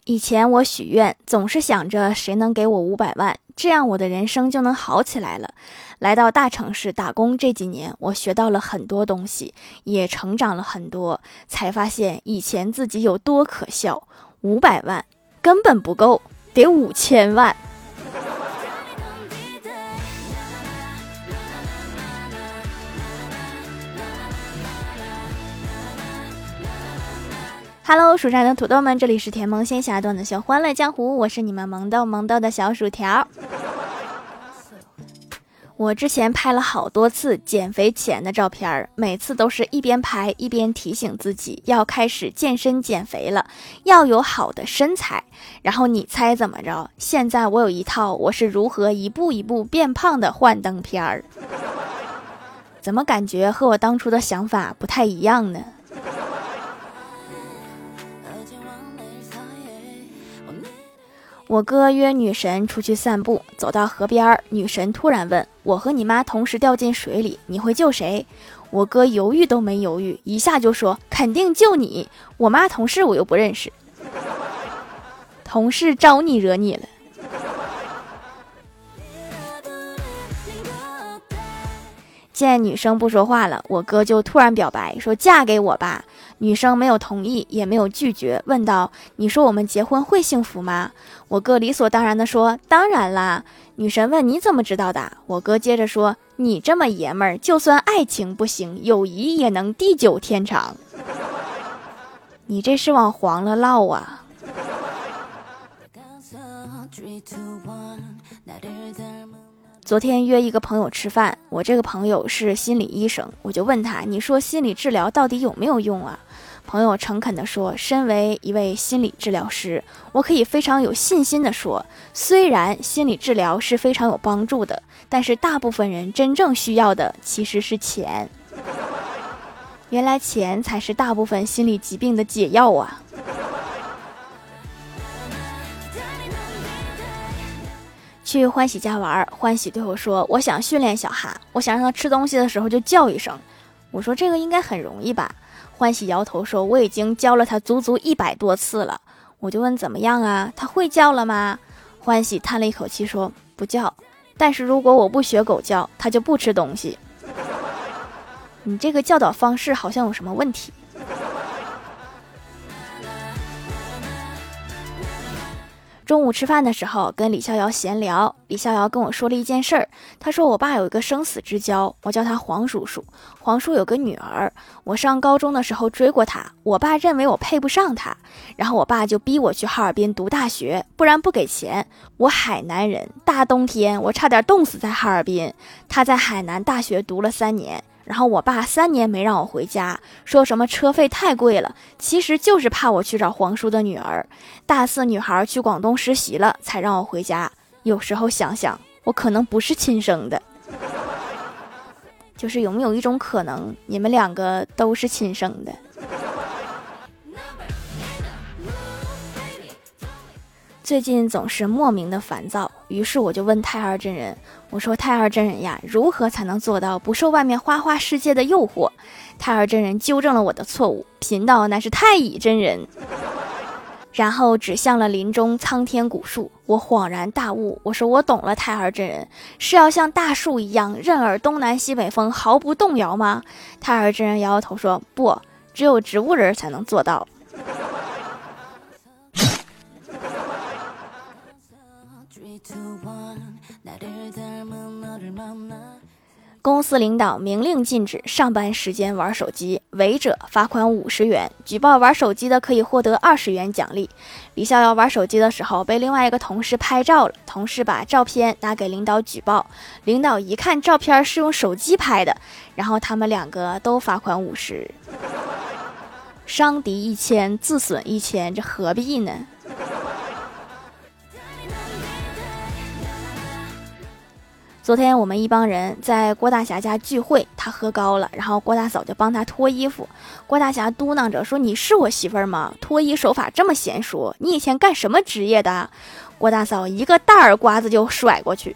以前我许愿总是想着谁能给我500万，这样我的人生就能好起来了。来到大城市打工这几年，我学到了很多东西，也成长了很多，才发现以前自己有多可笑。500万根本不够，得5000万。Hello， 蜀山的土豆们，这里是甜萌仙侠段的小欢乐江湖，我是你们萌豆的小薯条。我之前拍了好多次减肥前的照片，每次都是一边拍一边提醒自己要开始健身减肥了，要有好的身材。然后你猜怎么着？现在我有一套我是如何一步一步变胖的幻灯片，怎么感觉和我当初的想法不太一样呢？我哥约女神出去散步，走到河边，女神突然问：我和你妈同时掉进水里，你会救谁？我哥犹豫都没犹豫，一下就说：肯定救你，我妈同事我又不认识。同事招你惹你了。见女生不说话了，我哥就突然表白说：嫁给我吧。女生没有同意也没有拒绝，问道：你说我们结婚会幸福吗？我哥理所当然地说：当然啦。女神问：你怎么知道的？我哥接着说：你这么爷们儿，就算爱情不行，友谊也能地久天长。你这是往黄了唠啊。昨天约一个朋友吃饭，我这个朋友是心理医生，我就问他：你说心理治疗到底有没有用啊？朋友诚恳地说：身为一位心理治疗师，我可以非常有信心地说，虽然心理治疗是非常有帮助的，但是大部分人真正需要的其实是钱。原来钱才是大部分心理疾病的解药啊。去欢喜家玩，欢喜对我说：我想训练小哈，我想让他吃东西的时候就叫一声。我说这个应该很容易吧。欢喜摇头说：我已经教了他足足100多次了。我就问怎么样啊，他会叫了吗？欢喜叹了一口气说：不叫，但是如果我不学狗叫，他就不吃东西。你这个教导方式好像有什么问题。中午吃饭的时候跟李逍遥闲聊，李逍遥跟我说了一件事儿。他说我爸有一个生死之交，我叫他黄叔叔。黄叔有个女儿，我上高中的时候追过她，我爸认为我配不上她，然后我爸就逼我去哈尔滨读大学，不然不给钱。我海南人，大冬天我差点冻死在哈尔滨。他在海南大学读了3年，然后我爸3年没让我回家，说什么车费太贵了，其实就是怕我去找黄叔的女儿。大4女孩去广东实习了，才让我回家。有时候想想，我可能不是亲生的。就是有没有一种可能，你们2个都是亲生的？最近总是莫名的烦躁，于是我就问太二真人，我说太二真人呀，如何才能做到不受外面花花世界的诱惑？太二真人纠正了我的错误，贫道乃是太乙真人，然后指向了林中苍天古树。我恍然大悟，我说我懂了，太二真人是要像大树一样任尔东南西北风，毫不动摇吗？太二真人摇摇头说，不，只有植物人才能做到。公司领导明令禁止上班时间玩手机，违者罚款50元，举报玩手机的可以获得20元奖励。李逍遥玩手机的时候被另外一个同事拍照了，同事把照片拿给领导举报，领导一看照片是用手机拍的，然后他们2个都罚款50。伤敌1000，自损1000，这何必呢？昨天我们一帮人在郭大侠家聚会，他喝高了，然后郭大嫂就帮他脱衣服。郭大侠嘟囔着说：你是我媳妇儿吗？脱衣手法这么娴熟，你以前干什么职业的？郭大嫂一个大耳刮子就甩过去，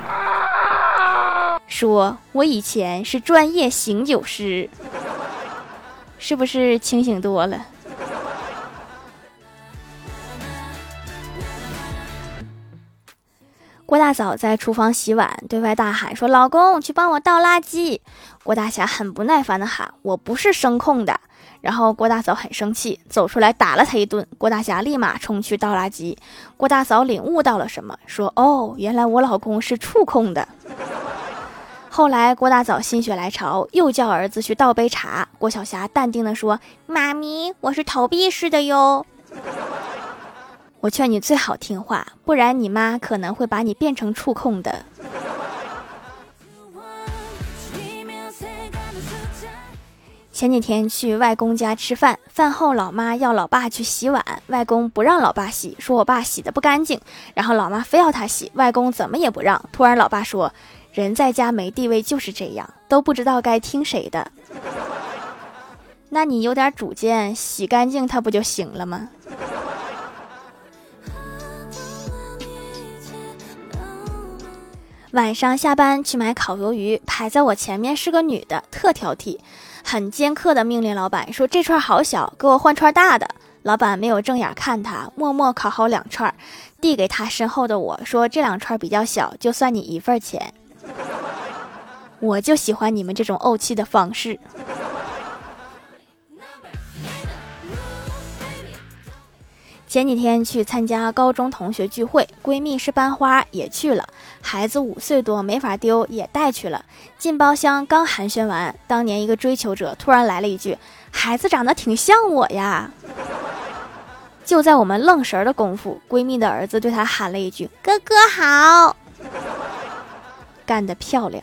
说我以前是专业醒酒师。是不是清醒多了？ 郭大嫂在厨房洗碗，对外大喊说：“老公，去帮我倒垃圾。”郭大侠很不耐烦地喊：“我不是声控的。”然后郭大嫂很生气，走出来打了他一顿。郭大侠立马冲去倒垃圾。郭大嫂领悟到了什么，说：“哦，原来我老公是触控的。”后来郭大嫂心血来潮，又叫儿子去倒杯茶。郭晓霞淡定地说：“妈咪，我是投币式的哟。”我劝你最好听话，不然你妈可能会把你变成触控的。前几天去外公家吃饭，饭后老妈要老爸去洗碗，外公不让老爸洗，说我爸洗得不干净，然后老妈非要他洗，外公怎么也不让。突然老爸说：“人在家没地位就是这样，都不知道该听谁的。”那你有点主见，洗干净它不就行了吗？晚上下班去买烤鱿鱼，排在我前面是个女的，特挑剔，很尖刻的命令老板说：“这串好小，给我换串大的。”老板没有正眼看他，默默烤好2串，递给他身后的我说：“这2串比较小，就算你1份钱。”我就喜欢你们这种怄气的方式。前几天去参加高中同学聚会，闺蜜是班花也去了，孩子5岁多没法丢也带去了。进包厢刚寒暄完，当年一个追求者突然来了一句：“孩子长得挺像我呀。”就在我们愣神的功夫，闺蜜的儿子对她喊了一句：“哥哥好。”干得漂亮。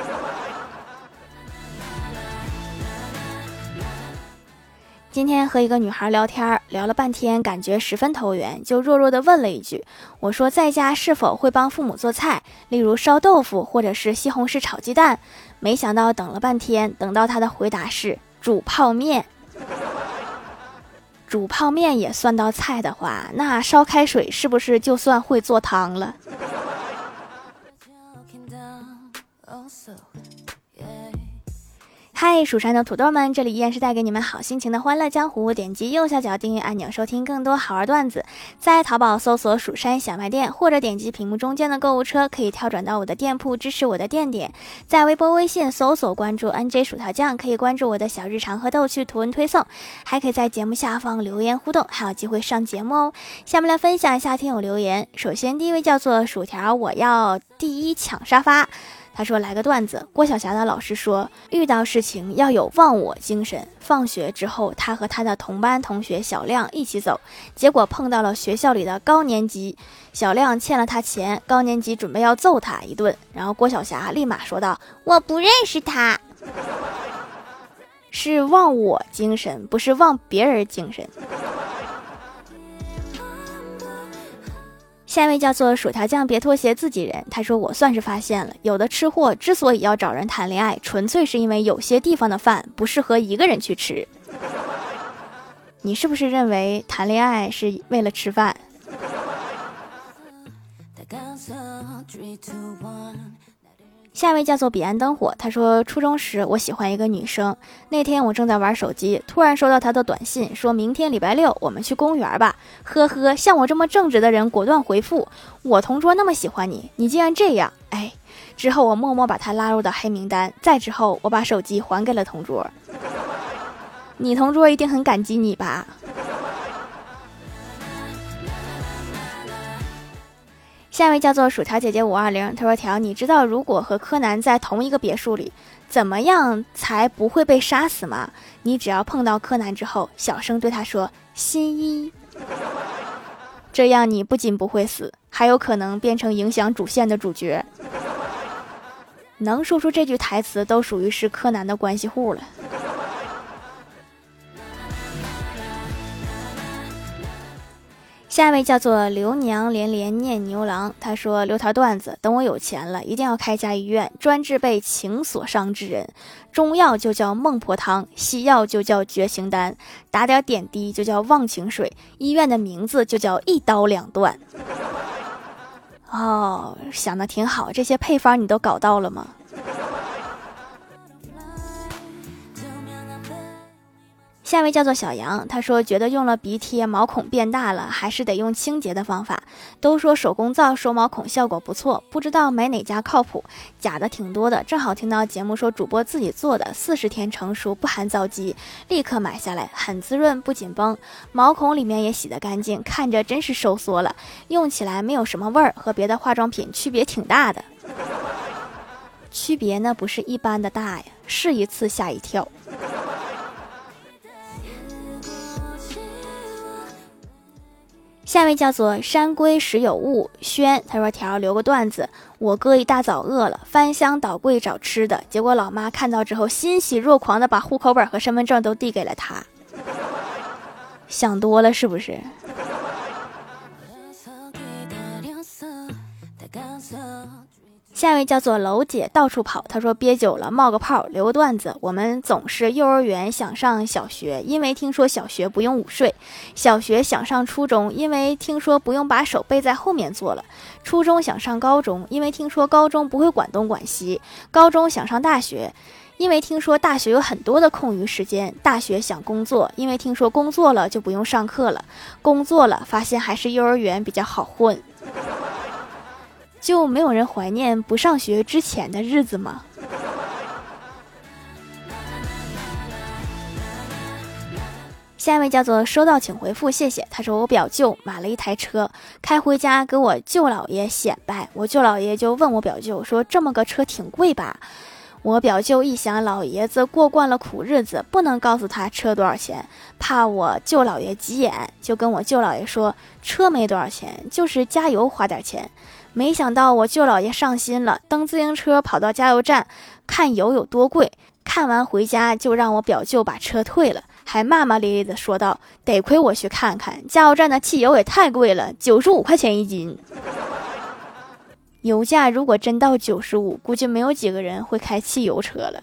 今天和一个女孩聊天，聊了半天，感觉十分投缘，就弱弱地问了一句：“我说在家是否会帮父母做菜，例如烧豆腐或者是西红柿炒鸡蛋？”没想到等了半天，等到她的回答是煮泡面。煮泡面也算到菜的话，那烧开水是不是就算会做汤了？嗨，蜀山的土豆们，这里依然是带给你们好心情的欢乐江湖。点击右下角订阅按钮，收听更多好玩段子。在淘宝搜索蜀山小卖店，或者点击屏幕中间的购物车，可以跳转到我的店铺，支持我的店点。在微博微信搜索关注 NJ 薯条酱，可以关注我的小日常和逗趣图文推送，还可以在节目下方留言互动，还有机会上节目哦。下面来分享一下听友留言。首先第一位叫做薯条，我要第一抢沙发。他说来个段子，郭晓霞的老师说遇到事情要有忘我精神。放学之后，他和他的同班同学小亮一起走，结果碰到了学校里的高年级，小亮欠了他钱，高年级准备要揍他一顿，然后郭晓霞立马说道：“我不认识他。”是忘我精神，不是忘别人精神。下一位叫做薯条酱别拖鞋自己人，他说我算是发现了，有的吃货之所以要找人谈恋爱，纯粹是因为有些地方的饭不适合一个人去吃。你是不是认为谈恋爱是为了吃饭？下一位叫做彼岸灯火，他说初中时我喜欢一个女生，那天我正在玩手机，突然收到她的短信，说明天礼拜6我们去公园吧，呵呵，像我这么正直的人果断回复，我同桌那么喜欢你，你竟然这样，哎，之后我默默把她拉入到黑名单，再之后我把手机还给了同桌，你同桌一定很感激你吧。下一位叫做薯条姐姐520，她说条，你知道如果和柯南在同一个别墅里，怎么样才不会被杀死吗？你只要碰到柯南之后，小声对他说新一，这样你不仅不会死，还有可能变成影响主线的主角。能说出这句台词都属于是柯南的关系户了。下一位叫做刘娘连连念牛郎，他说留条段子，等我有钱了一定要开家医院，专治被情所伤之人，中药就叫孟婆汤，西药就叫绝情丹，打点点滴就叫忘情水，医院的名字就叫一刀两断。哦，想得挺好，这些配方你都搞到了吗？ 下一位叫做小杨，他说觉得用了鼻贴毛孔变大了，还是得用清洁的方法。都说手工皂收毛孔效果不错，不知道买哪家靠谱，假的挺多的。正好听到节目说主播自己做的40天成熟不含皂基，立刻买下来，很滋润不紧绷，毛孔里面也洗得干净，看着真是收缩了，用起来没有什么味儿，和别的化妆品区别挺大的。区别呢不是一般的大呀，试一次吓一跳。下位叫做山龟时有物轩，他说条留个段子，我哥一大早饿了，翻箱倒柜找吃的，结果老妈看到之后欣喜若狂的把户口本和身份证都递给了他。想多了是不是？下一位叫做楼姐到处跑，她说憋久了冒个泡，留个段子。我们总是幼儿园想上小学，因为听说小学不用午睡；小学想上初中，因为听说不用把手背在后面做了；初中想上高中，因为听说高中不会管东管西；高中想上大学，因为听说大学有很多的空余时间；大学想工作，因为听说工作了就不用上课了；工作了发现还是幼儿园比较好混。就没有人怀念不上学之前的日子吗？下一位叫做收到请回复谢谢，他说我表舅买了一台车，开回家给我舅老爷显摆，我舅老爷就问我表舅说这么个车挺贵吧？我表舅一想老爷子过惯了苦日子，不能告诉他车多少钱，怕我舅老爷急眼，就跟我舅老爷说车没多少钱，就是加油花点钱。没想到我舅老爷上心了，蹬自行车跑到加油站看油有多贵，看完回家就让我表舅把车退了，还骂骂咧咧的说道，得亏我去看看，加油站的汽油也太贵了，95块钱一斤。油价如果真到95，估计没有几个人会开汽油车了。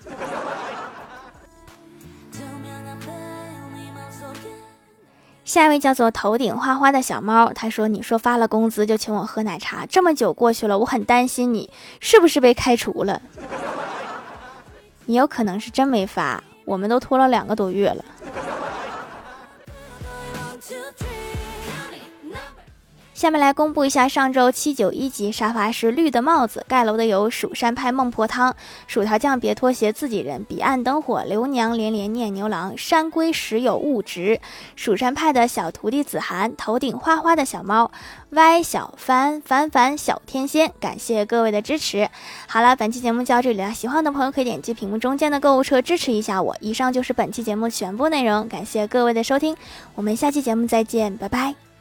下一位叫做头顶花花的小猫，他说你说发了工资就请我喝奶茶，这么久过去了，我很担心你是不是被开除了。也有可能是真没发，我们都拖了2个多月了。下面来公布一下上周791集沙发是绿的帽子，盖楼的有蜀山派孟婆汤、薯条酱别拖鞋自己人、彼岸灯火、刘娘连连念牛郎、山龟时有物值、蜀山派的小徒弟子涵、头顶花花的小猫、歪小帆、凡凡小天仙。感谢各位的支持。好了，本期节目就到这里了，喜欢的朋友可以点击屏幕中间的购物车支持一下我。以上就是本期节目全部内容，感谢各位的收听，我们下期节目再见，拜拜。